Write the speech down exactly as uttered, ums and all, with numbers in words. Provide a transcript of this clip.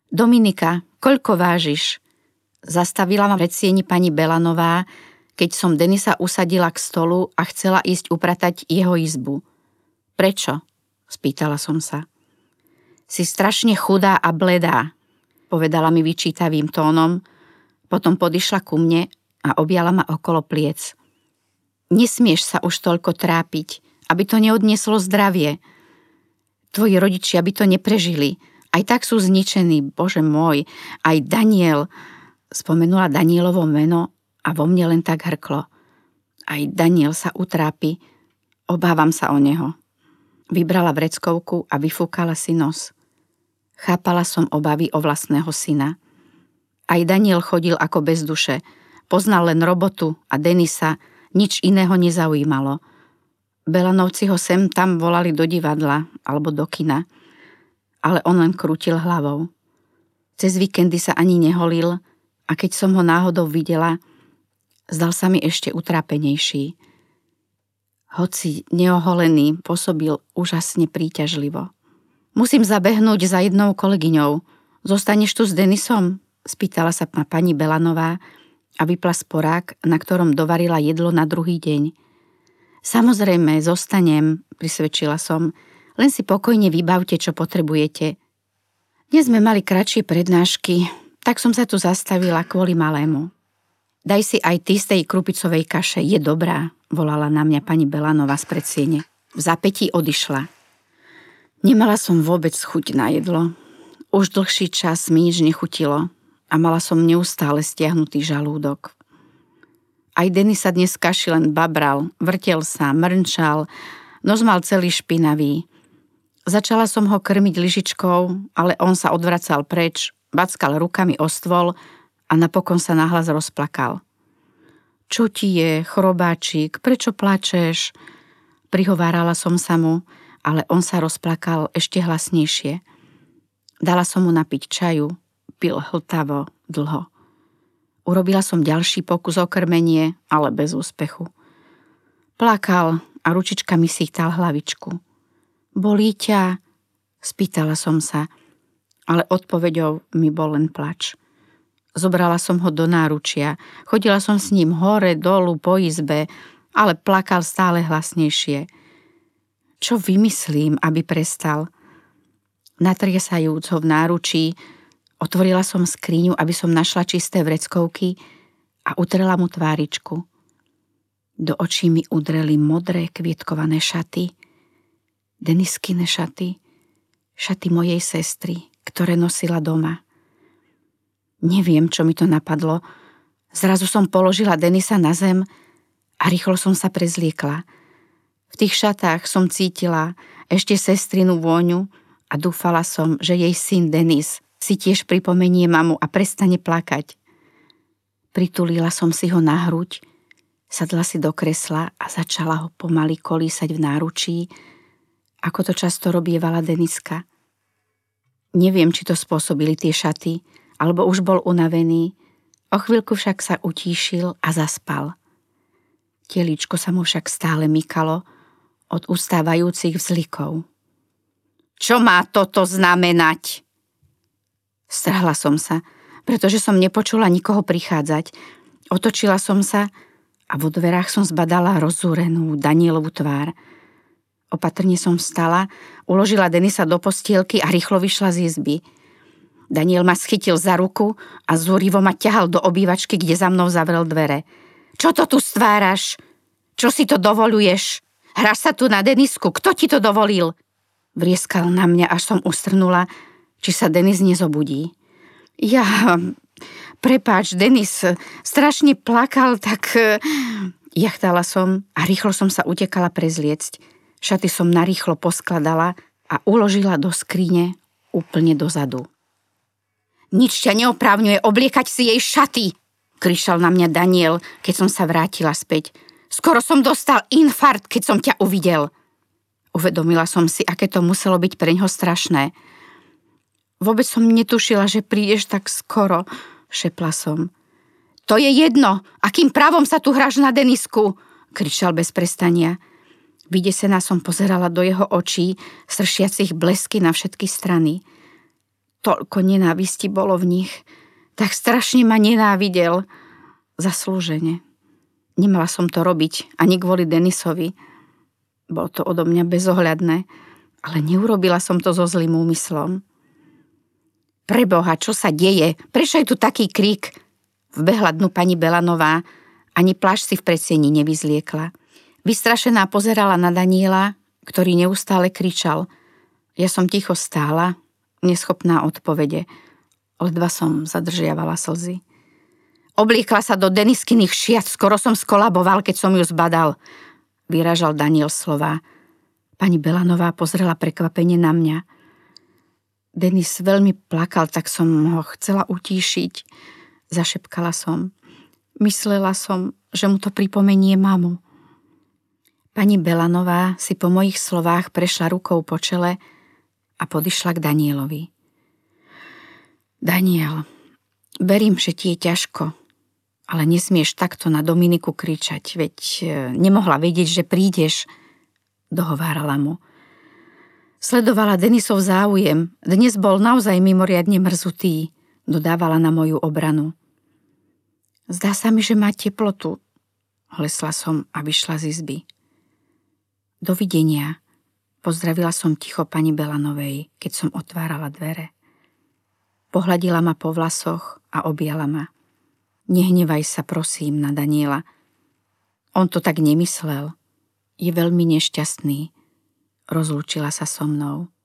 Dominika, koľko vážiš? Zastavila ma pred sieni pani Belanová, keď som Denisa usadila k stolu a chcela ísť upratať jeho izbu. Prečo? Spýtala som sa. Si strašne chudá a bledá, povedala mi vyčítavým tónom, potom podišla ku mne a objala ma okolo pliec. Nesmieš sa už toľko trápiť, aby to neodnieslo zdravie. Tvoji rodičia by to neprežili. Aj tak sú zničení, Bože môj, aj Daniel. Spomenula Danielovo meno a vo mne len tak hrklo. Aj Daniel sa utrápi, obávam sa o neho. Vybrala vreckovku a vyfúkala si nos. Chápala som obavy o vlastného syna. Aj Daniel chodil ako bez duše, poznal len robotu a Denisa, nič iného nezaujímalo. Belanovci ho sem tam volali do divadla alebo do kina, ale on len krútil hlavou. Cez víkendy sa ani neholil a keď som ho náhodou videla, zdal sa mi ešte utrápenejší. Hoci neoholený, pôsobil úžasne príťažlivo. Musím zabehnúť za jednou kolegyňou. Zostaneš tu s Denisom? Spýtala sa ma pani Belanová a vypla sporák, na ktorom dovarila jedlo na druhý deň. Samozrejme, zostanem, prisvedčila som. Len si pokojne vybavte, čo potrebujete. Dnes sme mali kratšie prednášky, tak som sa tu zastavila kvôli malému. Daj si aj ty z tej krupicovej kaše, je dobrá, volala na mňa pani Belanová z predsiene. V zápätí odišla. Nemala som vôbec chuť na jedlo. Už dlhší čas mi nič nechutilo a mala som neustále stiahnutý žalúdok. Aj Denis sa dnes kaši len babral, vrtel sa, mrnčal, nos mal celý špinavý. Začala som ho krmiť lyžičkou, ale on sa odvracal preč, backal rukami o stôl a napokon sa nahlas rozplakal. Čo ti je, chrobáčik, prečo plačeš? Prihovárala som sa mu, ale on sa rozplakal ešte hlasnejšie. Dala som mu napiť čaju, pil hltavo, dlho. Urobila som ďalší pokus o krmenie, ale bez úspechu. Plakal a ručičkami sýchtal hlavičku. Bolí ťa? Spýtala som sa, ale odpoveďou mi bol len plač. Zobrala som ho do náručia, chodila som s ním hore, dolu, po izbe, ale plakal stále hlasnejšie. Čo vymyslím, aby prestal? Natriesajúc ho v náručí, otvorila som skriňu, aby som našla čisté vreckovky a utrela mu tváričku. Do očí mi udreli modré kvietkované šaty, Deniskine šaty, šaty mojej sestry, ktoré nosila doma. Neviem, čo mi to napadlo. Zrazu som položila Denisa na zem a rýchlo som sa prezliekla. V tých šatách som cítila ešte sestrinu vôňu a dúfala som, že jej syn Denis si tiež pripomenie mamu a prestane plakať. Pritulila som si ho na hruď, sadla si do kresla a začala ho pomaly kolísať v náručí, ako to často robievala Deniska. Neviem, či to spôsobili tie šaty, alebo už bol unavený, o chvíľku však sa utíšil a zaspal. Teličko sa mu však stále mykalo od ustávajúcich vzlikov. Čo má toto znamenať? Strhla som sa, pretože som nepočula nikoho prichádzať. Otočila som sa a vo dverách som zbadala rozúrenú Danielovu tvár. Opatrne som vstala, uložila Denisa do postielky a rýchlo vyšla z izby. Daniel ma schytil za ruku a zúrivo ma ťahal do obývačky, kde za mnou zavrel dvere. Čo to tu stváraš? Čo si to dovoluješ? Hráš sa tu na Denisku, kto ti to dovolil? Vrieskal na mňa, až som ustrnula, či sa Denis nezobudí. Ja, prepáč, Denis strašne plakal, tak jachtala som a rýchlo som sa utekala prezliecť. Šaty som narýchlo poskladala a uložila do skrine úplne dozadu. Nič ťa neoprávňuje obliekať si jej šaty, kričal na mňa Daniel, keď som sa vrátila späť. Skoro som dostal infarkt, keď som ťa uvidel. Uvedomila som si, aké to muselo byť preňho strašné. Vôbec som netušila, že prídeš tak skoro, šepla som. To je jedno, akým právom sa tu hráš na Denisku, kričal bez prestania. Vydesená som pozerala do jeho očí, sršiacich blesky na všetky strany. Toľko nenávisti bolo v nich. Tak strašne ma nenávidel. Zaslúžene. Nemala som to robiť ani kvôli Denisovi. Bolo to odo mňa bezohľadné, ale neurobila som to so zlým úmyslom. Preboha, čo sa deje? Prečo je tu taký krík? Vbehla dnu pani Belanová. Ani plášť si v predsieni nevyzliekla. Vystrašená pozerala na Daniela, ktorý neustále kričal. Ja som ticho stála, neschopná odpovede. Ledva som zadržiavala slzy. Obliekla sa do Deniskyných šiat, skoro som skolaboval, keď som ju zbadal. Vyražal Daniel slová. Pani Belanová pozrela prekvapenie na mňa. Denis veľmi plakal, tak som ho chcela utíšiť. Zašepkala som. Myslela som, že mu to pripomenie mamu. Pani Belanová si po mojich slovách prešla rukou po čele a podišla k Danielovi. Daniel, verím, že ti je ťažko, ale nesmieš takto na Dominiku kričať, veď nemohla vedieť, že prídeš, dohovárala mu. Sledovala Denisov záujem, dnes bol naozaj mimoriadne mrzutý, dodávala na moju obranu. Zdá sa mi, že má teplotu, hlesla som a vyšla z izby. Dovidenia, pozdravila som ticho pani Belanovej, keď som otvárala dvere. Pohľadila ma po vlasoch a objala ma. Nehnevaj sa, prosím, na Daniela. On to tak nemyslel. Je veľmi nešťastný. Rozlúčila sa so mnou.